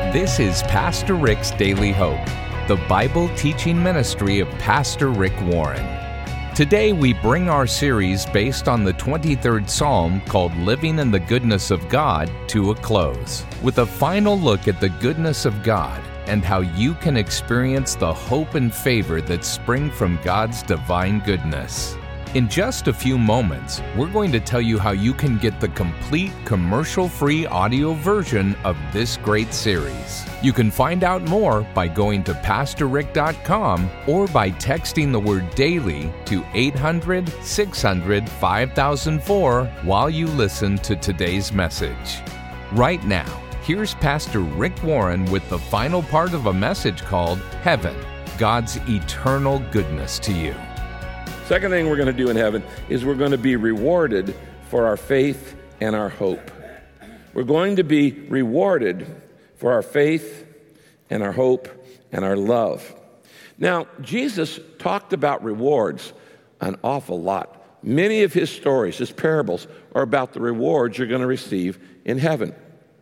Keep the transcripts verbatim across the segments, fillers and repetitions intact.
This is Pastor Rick's Daily Hope, the Bible teaching ministry of Pastor Rick Warren. Today we bring our series based on the twenty-third Psalm called Living in the Goodness of God to a close, with a final look at the goodness of God and how you can experience the hope and favor that spring from God's divine goodness. In just a few moments, we're going to tell you how you can get the complete commercial-free audio version of this great series. You can find out more by going to pastor rick dot com or by texting the word DAILY to eight hundred, six hundred, five thousand four while you listen to today's message. Right now, here's Pastor Rick Warren with the final part of a message called Heaven, God's Eternal Goodness to You. Second thing we're going to do in heaven is we're going to be rewarded for our faith and our hope. We're going to be rewarded for our faith and our hope and our love. Now, Jesus talked about rewards an awful lot. Many of his stories, his parables, are about the rewards you're going to receive in heaven.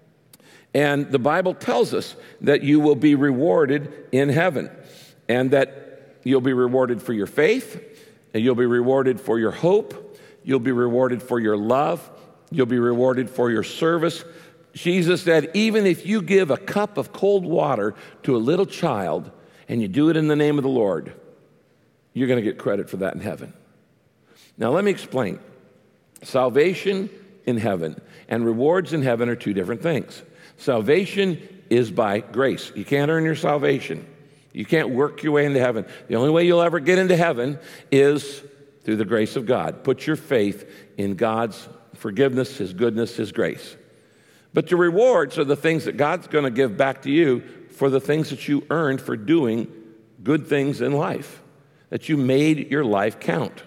And the Bible tells us that you will be rewarded in heaven, and that you'll be rewarded for your faith, and you'll be rewarded for your hope. You'll be rewarded for your love. You'll be rewarded for your service. Jesus said, even if you give a cup of cold water to a little child and you do it in the name of the Lord, you're going to get credit for that in heaven. Now, let me explain. Salvation in heaven and rewards in heaven are two different things. Salvation is by grace. You can't earn your salvation. You can't work your way into heaven. The only way you'll ever get into heaven is through the grace of God. Put your faith in God's forgiveness, His goodness, His grace. But the rewards are the things that God's going to give back to you for the things that you earned for doing good things in life, that you made your life count.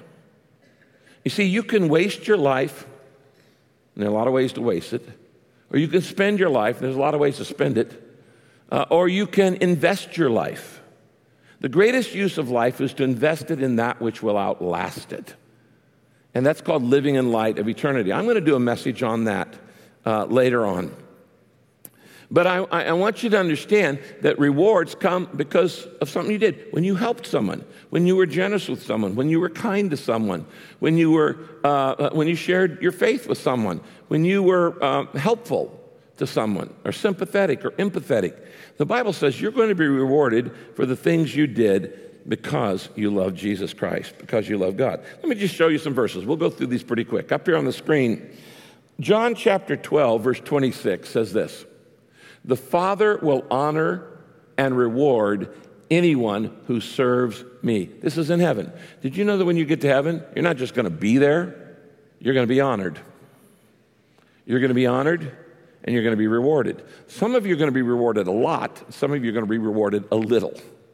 You see, you can waste your life, and there are a lot of ways to waste it, or you can spend your life, and there's a lot of ways to spend it, uh, or you can invest your life. The greatest use of life is to invest it in that which will outlast it. And that's called living in light of eternity. I'm going to do a message on that uh, later on. But I, I want you to understand that rewards come because of something you did. When you helped someone, when you were generous with someone, when you were kind to someone, when you were uh, when you shared your faith with someone, when you were uh, helpful to someone, or sympathetic or empathetic. The Bible says you're going to be rewarded for the things you did because you love Jesus Christ, because you love God. Let me just show you some verses. We'll go through these pretty quick. Up here on the screen, John chapter twelve, verse twenty-six says this: the Father will honor and reward anyone who serves me. This is in heaven. Did you know that when you get to heaven, you're not just going to be there, you're going to be honored. You're going to be honored and you're going to be rewarded. Some of you are going to be rewarded a lot. Some of you are going to be rewarded a little.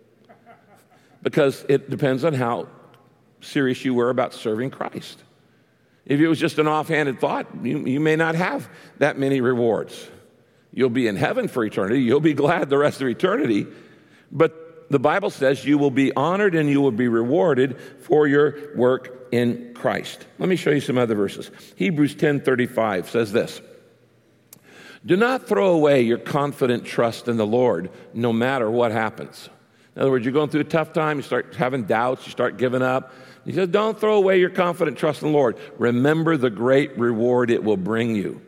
Because it depends on how serious you were about serving Christ. If it was just an offhanded thought, you, you may not have that many rewards. You'll be in heaven for eternity. You'll be glad the rest of eternity. But the Bible says you will be honored and you will be rewarded for your work in Christ. Let me show you some other verses. Hebrews ten thirty-five says this: do not throw away your confident trust in the Lord, no matter what happens. In other words, you're going through a tough time, you start having doubts, you start giving up. He says, don't throw away your confident trust in the Lord. Remember the great reward it will bring you.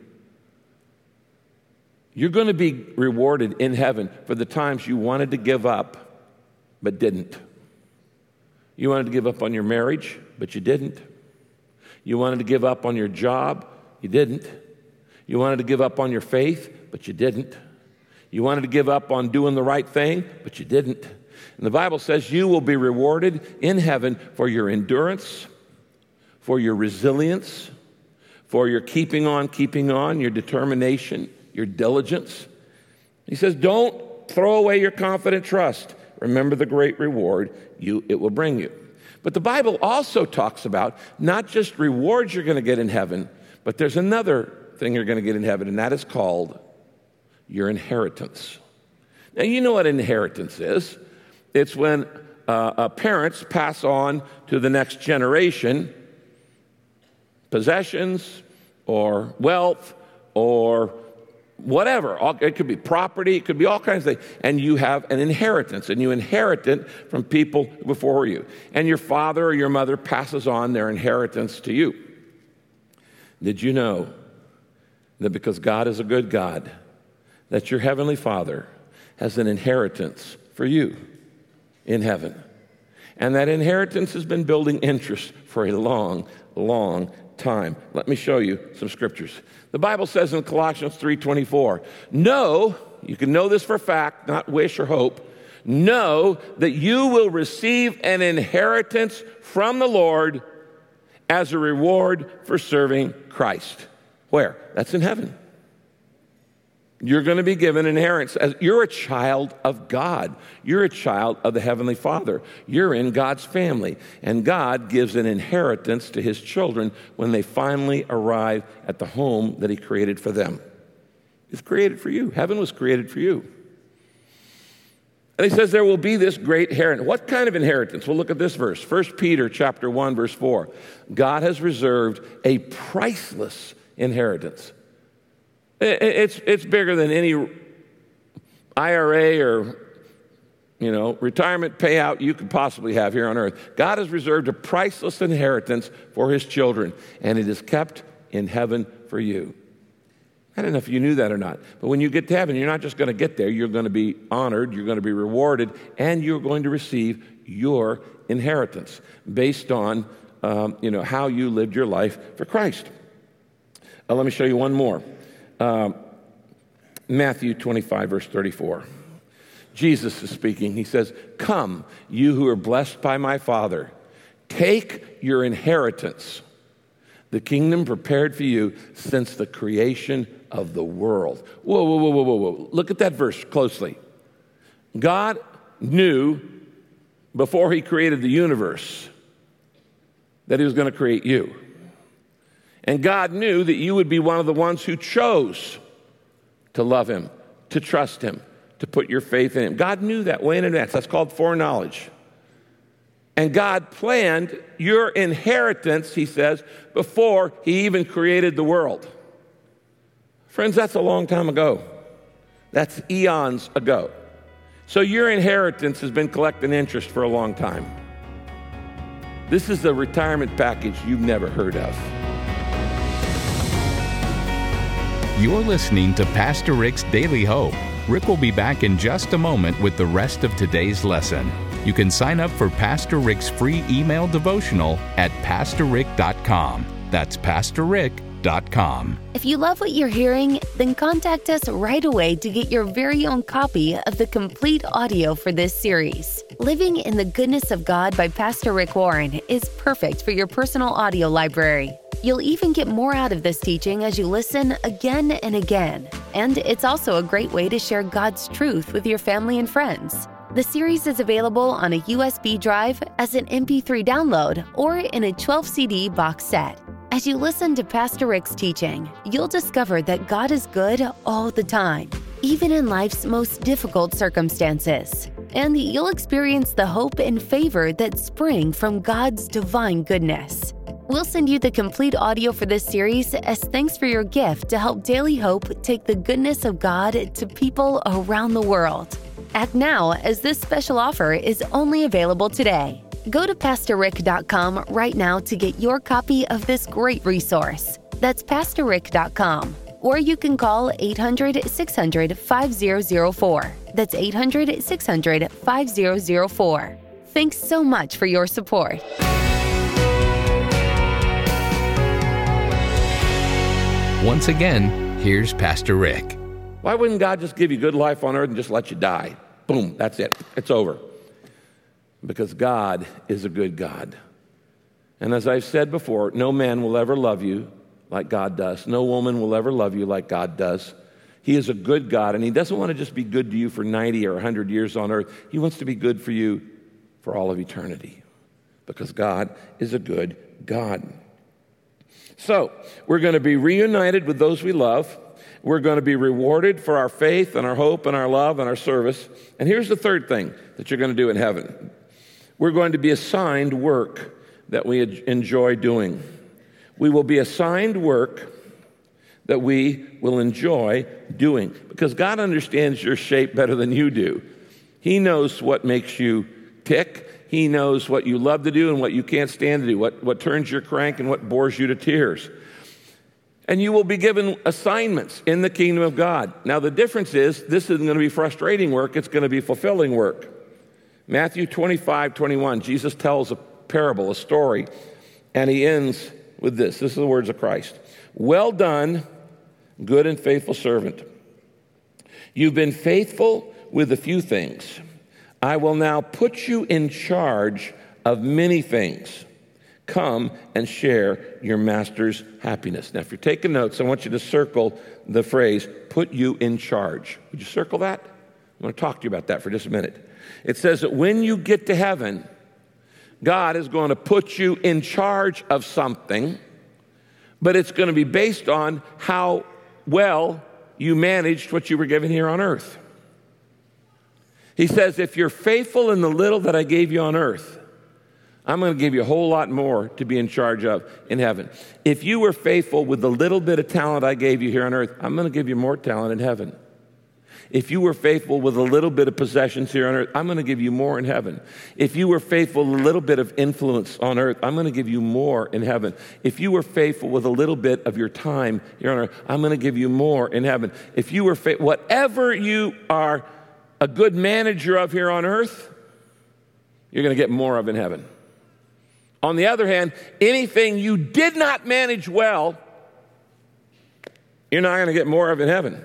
You're going to be rewarded in heaven for the times you wanted to give up, but didn't. You wanted to give up on your marriage, but you didn't. You wanted to give up on your job, you didn't. You wanted to give up on your faith, but you didn't. You wanted to give up on doing the right thing, but you didn't. And the Bible says you will be rewarded in heaven for your endurance, for your resilience, for your keeping on, keeping on, your determination, your diligence. He says, don't throw away your confident trust. Remember the great reward you it will bring you. But the Bible also talks about not just rewards you're going to get in heaven, but there's another thing you're going to get in heaven, and that is called your inheritance. Now, you know what inheritance is. It's when uh, uh, parents pass on to the next generation possessions or wealth or whatever. It could be property. It could be all kinds of things. And you have an inheritance, and you inherit it from people before you. And your father or your mother passes on their inheritance to you. Did you know that because God is a good God, that your heavenly Father has an inheritance for you in heaven? And that inheritance has been building interest for a long, long time. Let me show you some scriptures. The Bible says in Colossians three twenty-four, know, you can know this for a fact, not wish or hope, know that you will receive an inheritance from the Lord as a reward for serving Christ. Where? That's in heaven. You're going to be given an inheritance. You're a child of God. You're a child of the Heavenly Father. You're in God's family. And God gives an inheritance to his children when they finally arrive at the home that he created for them. It's created for you. Heaven was created for you. And he says there will be this great inheritance. What kind of inheritance? Well, look at this verse. First Peter chapter one, verse four. God has reserved a priceless inheritance. It's, it's bigger than any I R A or, you know, retirement payout you could possibly have here on earth. God has reserved a priceless inheritance for his children, and it is kept in heaven for you. I don't know if you knew that or not, but when you get to heaven, you're not just going to get there. You're going to be honored, you're going to be rewarded, and you're going to receive your inheritance based on, um, you know, how you lived your life for Christ. Uh, let me show you one more. Um, Matthew twenty-five, verse thirty-four. Jesus is speaking. He says, come, you who are blessed by my Father, take your inheritance, the kingdom prepared for you since the creation of the world. Whoa, whoa, whoa, whoa, whoa, whoa. Look at that verse closely. God knew before he created the universe that he was going to create you. And God knew that you would be one of the ones who chose to love him, to trust him, to put your faith in him. God knew that way in advance. That's called foreknowledge. And God planned your inheritance, he says, before he even created the world. Friends, that's a long time ago. That's eons ago. So your inheritance has been collecting interest for a long time. This is a retirement package you've never heard of. You're listening to Pastor Rick's Daily Hope. Rick will be back in just a moment with the rest of today's lesson. You can sign up for Pastor Rick's free email devotional at pastor rick dot com. That's pastor rick dot com. If you love what you're hearing, then contact us right away to get your very own copy of the complete audio for this series. Living in the Goodness of God by Pastor Rick Warren is perfect for your personal audio library. You'll even get more out of this teaching as you listen again and again. And it's also a great way to share God's truth with your family and friends. The series is available on a U S B drive, as an M P three download, or in a twelve C D box set. As you listen to Pastor Rick's teaching, you'll discover that God is good all the time, even in life's most difficult circumstances. And you'll experience the hope and favor that spring from God's divine goodness. We'll send you the complete audio for this series as thanks for your gift to help Daily Hope take the goodness of God to people around the world. Act now, as this special offer is only available today. Go to pastor rick dot com right now to get your copy of this great resource. That's pastor rick dot com. Or you can call eight hundred, six hundred, five zero zero four. That's eight hundred, six hundred, five zero zero four. Thanks so much for your support. Once again, here's Pastor Rick. Why wouldn't God just give you good life on earth and just let you die? Boom, that's it. It's over. Because God is a good God. And as I've said before, no man will ever love you like God does. No woman will ever love you like God does. He is a good God, and he doesn't want to just be good to you for ninety or one hundred years on earth. He wants to be good for you for all of eternity. Because God is a good God. So, we're going to be reunited with those we love. We're going to be rewarded for our faith and our hope and our love and our service. And here's the third thing that you're going to do in heaven. We're going to be assigned work that we enjoy doing. We will be assigned work that we will enjoy doing. Because God understands your shape better than you do. He knows what makes you tick. He knows what you love to do and what you can't stand to do, what, what turns your crank and what bores you to tears. And you will be given assignments in the kingdom of God. Now, the difference is this isn't going to be frustrating work. It's going to be fulfilling work. Matthew twenty-five, twenty-one, Jesus tells a parable, a story, and he ends with this. This is the words of Christ. Well done, good and faithful servant. You've been faithful with a few things. I will now put you in charge of many things. Come and share your master's happiness. Now, if you're taking notes, I want you to circle the phrase, put you in charge. Would you circle that? I want to talk to you about that for just a minute. It says that when you get to heaven, God is going to put you in charge of something, but it's going to be based on how well you managed what you were given here on earth. He says, if you're faithful in the little that I gave you on earth, I'm going to give you a whole lot more to be in charge of in heaven. If you were faithful with the little bit of talent I gave you here on earth, I'm going to give you more talent in heaven. If you were faithful with a little bit of possessions here on earth, I'm going to give you more in heaven. If you were faithful with a little bit of influence on earth, I'm going to give you more in heaven. If you were faithful with a little bit of your time here on earth, I'm going to give you more in heaven. If you were faithful, whatever you are a good manager of here on earth, you're going to get more of in heaven. On the other hand, anything you did not manage well, you're not going to get more of in heaven.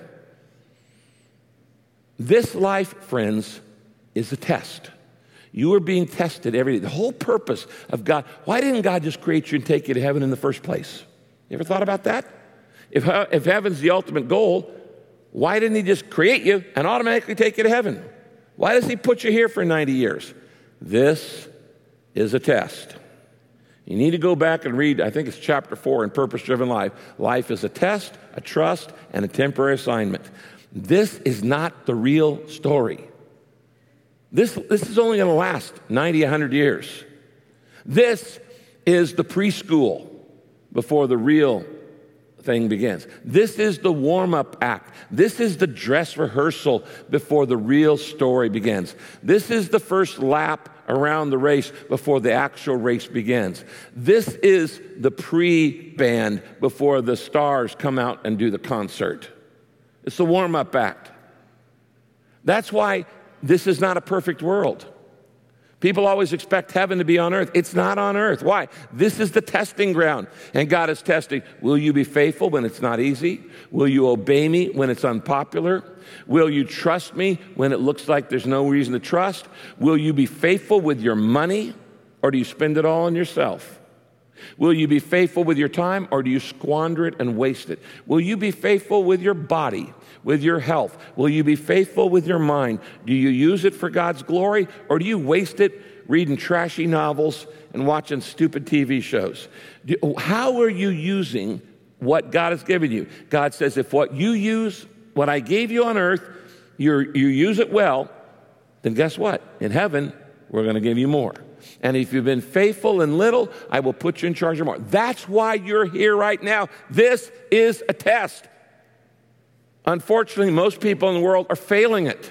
This life, friends, is a test. You are being tested every day. The whole purpose of God, why didn't God just create you and take you to heaven in the first place? You ever thought about that? If, if heaven's the ultimate goal, why didn't he just create you and automatically take you to heaven? Why does he put you here for ninety years? This is a test. You need to go back and read, I think it's chapter four in Purpose-Driven Life. Life is a test, a trust, and a temporary assignment. This is not the real story. This, this is only going to last ninety, one hundred years. This is the preschool before the real thing begins. This is the warm-up act. This is the dress rehearsal before the real story begins. This is the first lap around the race before the actual race begins. This is the pre-band before the stars come out and do the concert. It's the warm-up act. That's why this is not a perfect world. People always expect heaven to be on earth. It's not on earth. Why? This is the testing ground. And God is testing. Will you be faithful when it's not easy? Will you obey me when it's unpopular? Will you trust me when it looks like there's no reason to trust? Will you be faithful with your money, or do you spend it all on yourself? Will you be faithful with your time, or do you squander it and waste it? Will you be faithful with your body, with your health? Will you be faithful with your mind? Do you use it for God's glory, or do you waste it reading trashy novels and watching stupid T V shows? Do, how are you using what God has given you? God says, if what you use, what I gave you on earth, you're, you use it well, then guess what? In heaven, we're going to give you more. And if you've been faithful in little, I will put you in charge of more. That's why you're here right now. This is a test. Unfortunately, most people in the world are failing it.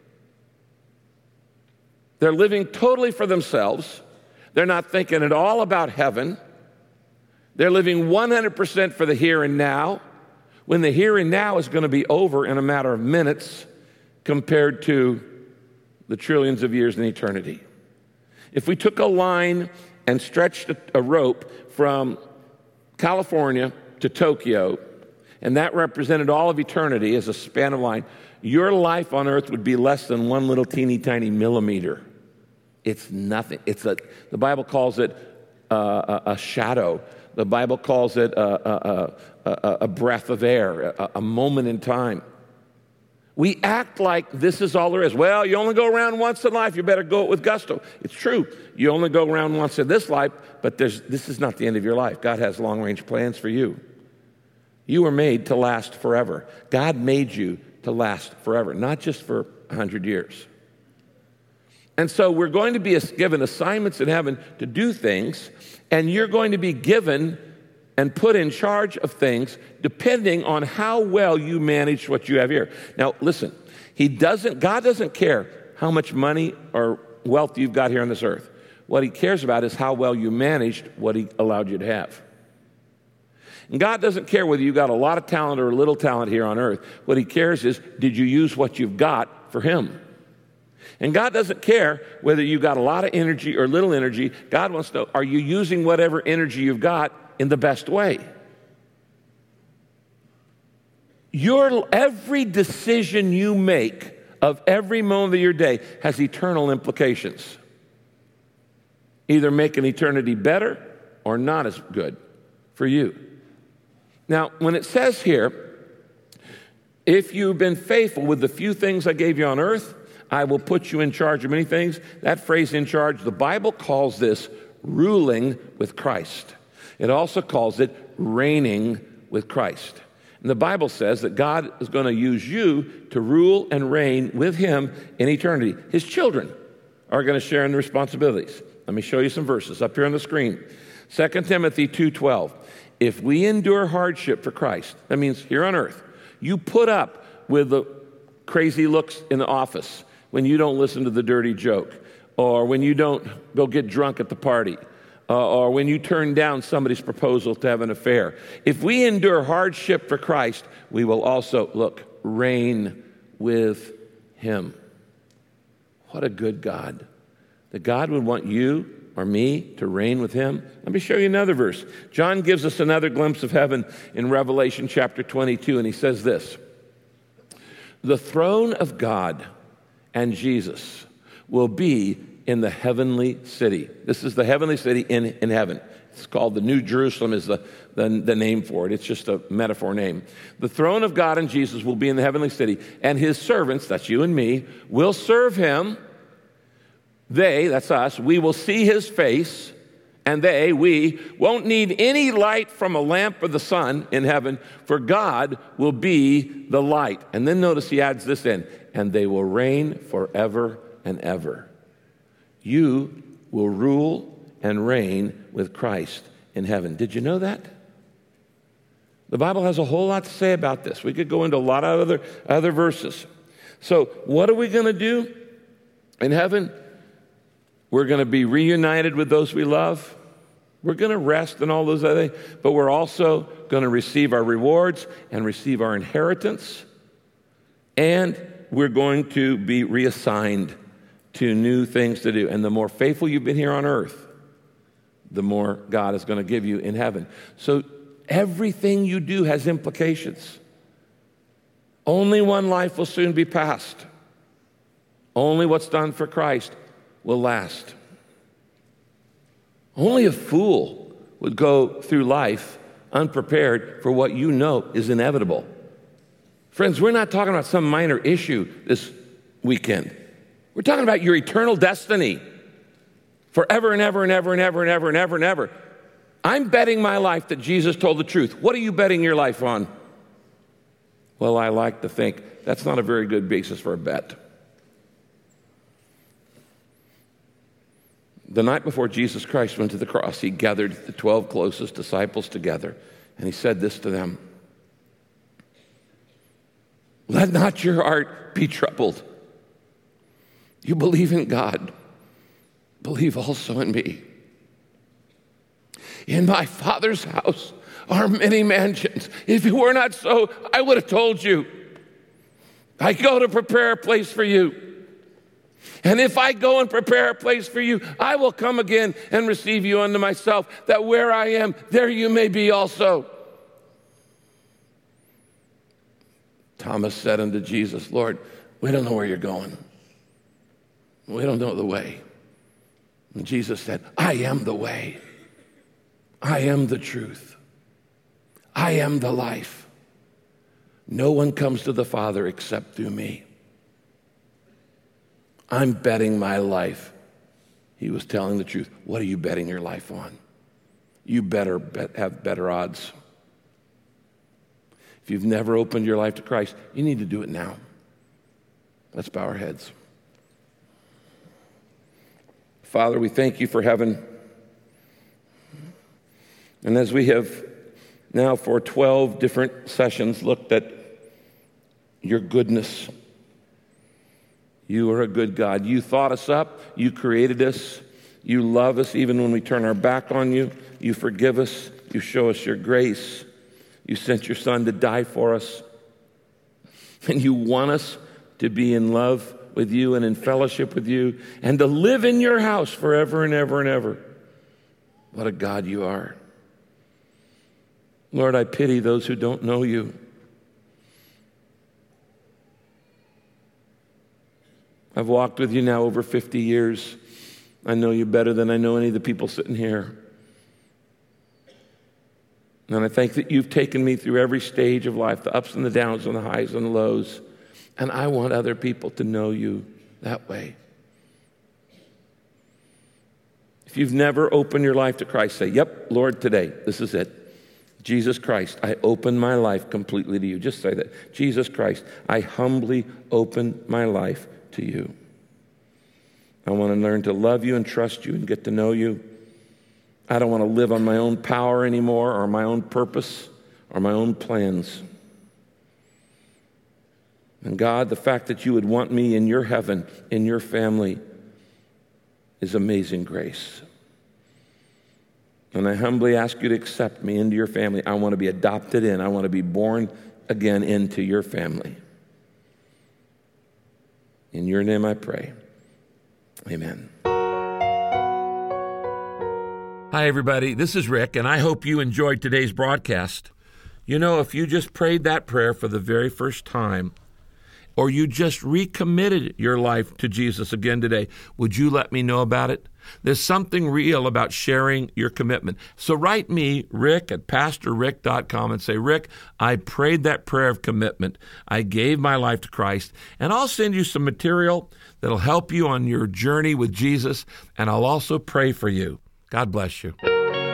They're living totally for themselves. They're not thinking at all about heaven. They're living one hundred percent for the here and now, when the here and now is going to be over in a matter of minutes compared to the trillions of years in eternity. If we took a line and stretched a rope from California to Tokyo, and that represented all of eternity as a span of line, your life on earth would be less than one little teeny tiny millimeter. It's nothing. It's a, the Bible calls it uh, a, a shadow. The Bible calls it a, a, a, a breath of air, a, a moment in time. We act like this is all there is. Well, you only go around once in life. You better go it with gusto. It's true. You only go around once in this life, but there's, this is not the end of your life. God has long-range plans for you. You were made to last forever. God made you to last forever, not just for one hundred years. And so we're going to be given assignments in heaven to do things, and you're going to be given and put in charge of things depending on how well you manage what you have here. Now, listen, he doesn't, God doesn't care how much money or wealth you've got here on this earth. What he cares about is how well you managed what he allowed you to have. And God doesn't care whether you got a lot of talent or a little talent here on earth. What he cares is, did you use what you've got for him? And God doesn't care whether you got a lot of energy or little energy. God wants to know, are you using whatever energy you've got in the best way? Your, every decision you make of every moment of your day has eternal implications. Either make an eternity better or not as good for you. Now, when it says here, if you've been faithful with the few things I gave you on earth, I will put you in charge of many things. That phrase, in charge, the Bible calls this ruling with Christ. It also calls it reigning with Christ. And the Bible says that God is going to use you to rule and reign with him in eternity. His children are going to share in the responsibilities. Let me show you some verses up here on the screen. Second Timothy two twelve. If we endure hardship for Christ, that means here on earth, you put up with the crazy looks in the office when you don't listen to the dirty joke, or when you don't go get drunk at the party, uh, or when you turn down somebody's proposal to have an affair. If we endure hardship for Christ, we will also, look, reign with him. What a good God. That God would want you or me to reign with him. Let me show you another verse. John gives us another glimpse of heaven in Revelation chapter twenty-two, and he says this: the throne of God and Jesus will be in the heavenly city. This is the heavenly city in, in heaven. It's called the New Jerusalem is the, the, the name for it. It's just a metaphor name. The throne of God and Jesus will be in the heavenly city, and his servants, that's you and me, will serve him. They, that's us, we will see his face, and they, we, won't need any light from a lamp or the sun in heaven, for God will be the light. And then notice he adds this in, and they will reign forever and ever. You will rule and reign with Christ in heaven. Did you know that? The Bible has a whole lot to say about this. We could go into a lot of other, other verses. So what are we going to do in heaven? We're going to be reunited with those we love. We're going to rest and all those other things, but we're also going to receive our rewards and receive our inheritance, and we're going to be reassigned to new things to do. And the more faithful you've been here on earth, the more God is going to give you in heaven. So everything you do has implications. Only one life will soon be passed. Only what's done for Christ will last. Only a fool would go through life unprepared for what you know is inevitable. Friends, we're not talking about some minor issue this weekend. We're talking about your eternal destiny forever and ever and ever and ever and ever and ever and ever. I'm betting my life that Jesus told the truth. What are you betting your life on? Well, I like to think that's not a very good basis for a bet. The night before Jesus Christ went to the cross, he gathered the twelve closest disciples together, and he said this to them: let not your heart be troubled. You believe in God, believe also in me. In my Father's house are many mansions. If it were not so, I would have told you. I go to prepare a place for you. And if I go and prepare a place for you, I will come again and receive you unto myself, that where I am, there you may be also. Thomas said unto Jesus, Lord, we don't know where you're going. We don't know the way. And Jesus said, I am the way. I am the truth. I am the life. No one comes to the Father except through me. I'm betting my life. He was telling the truth. What are you betting your life on? You better bet, have better odds. If you've never opened your life to Christ, you need to do it now. Let's bow our heads. Father, we thank you for heaven. And as we have now for twelve different sessions looked at your goodness. You are a good God. You thought us up. You created us. You love us even when we turn our back on you. You forgive us. You show us your grace. You sent your Son to die for us. And you want us to be in love with you and in fellowship with you and to live in your house forever and ever and ever. What a God you are. Lord, I pity those who don't know you. I've walked with you now over fifty years. I know you better than I know any of the people sitting here. And I thank that you've taken me through every stage of life, the ups and the downs and the highs and the lows. And I want other people to know you that way. If you've never opened your life to Christ, say, yep, Lord, today, this is it. Jesus Christ, I open my life completely to you. Just say that. Jesus Christ, I humbly open my life to you. I want to learn to love you and trust you and get to know you. I don't want to live on my own power anymore or my own purpose or my own plans. And God, the fact that you would want me in your heaven, in your family, is amazing grace. And I humbly ask you to accept me into your family. I want to be adopted in. I want to be born again into your family. In your name I pray. Amen. Hi, everybody. This is Rick, and I hope you enjoyed today's broadcast. You know, if you just prayed that prayer for the very first time, or you just recommitted your life to Jesus again today, would you let me know about it? There's something real about sharing your commitment. So write me, Rick, at pastor rick dot com and say, Rick, I prayed that prayer of commitment. I gave my life to Christ, and I'll send you some material that'll help you on your journey with Jesus, and I'll also pray for you. God bless you.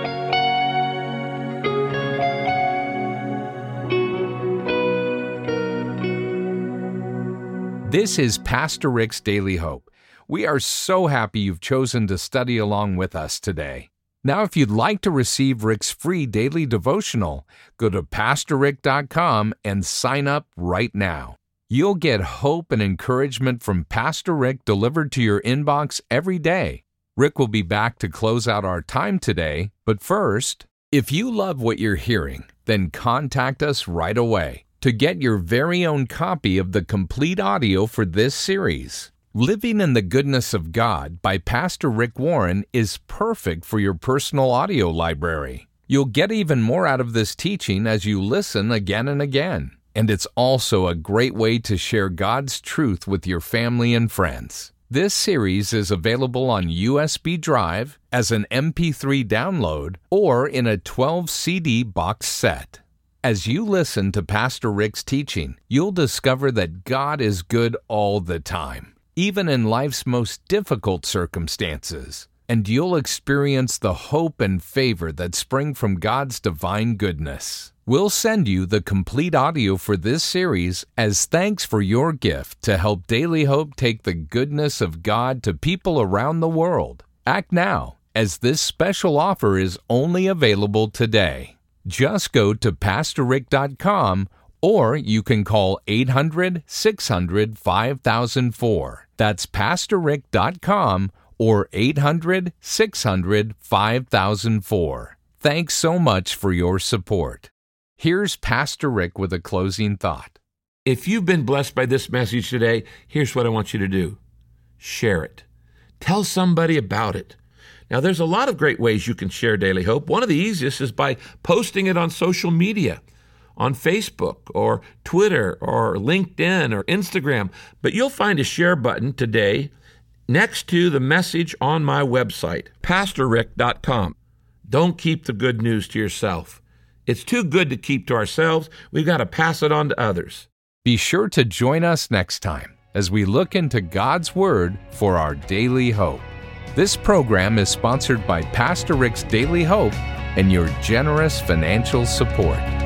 This is Pastor Rick's Daily Hope. We are so happy you've chosen to study along with us today. Now, if you'd like to receive Rick's free daily devotional, go to pastor rick dot com and sign up right now. You'll get hope and encouragement from Pastor Rick delivered to your inbox every day. Rick will be back to close out our time today, but first, if you love what you're hearing, then contact us right away to get your very own copy of the complete audio for this series. Living in the Goodness of God by Pastor Rick Warren is perfect for your personal audio library. You'll get even more out of this teaching as you listen again and again. And it's also a great way to share God's truth with your family and friends. This series is available on U S B drive, as an M P three download, or in a twelve C D box set. As you listen to Pastor Rick's teaching, you'll discover that God is good all the time, even in life's most difficult circumstances. And you'll experience the hope and favor that spring from God's divine goodness. We'll send you the complete audio for this series as thanks for your gift to help Daily Hope take the goodness of God to people around the world. Act now, as this special offer is only available today. Just go to pastor rick dot com, or you can call eight hundred, six hundred, five thousand four. That's pastor rick dot com or eight hundred, six hundred, five thousand four. Thanks so much for your support. Here's Pastor Rick with a closing thought. If you've been blessed by this message today, here's what I want you to do. Share it. Tell somebody about it. Now, there's a lot of great ways you can share Daily Hope. One of the easiest is by posting it on social media, on Facebook or Twitter or LinkedIn or Instagram. But you'll find a share button today next to the message on my website, pastor rick dot com. Don't keep the good news to yourself. It's too good to keep to ourselves. We've got to pass it on to others. Be sure to join us next time as we look into God's Word for our daily hope. This program is sponsored by Pastor Rick's Daily Hope and your generous financial support.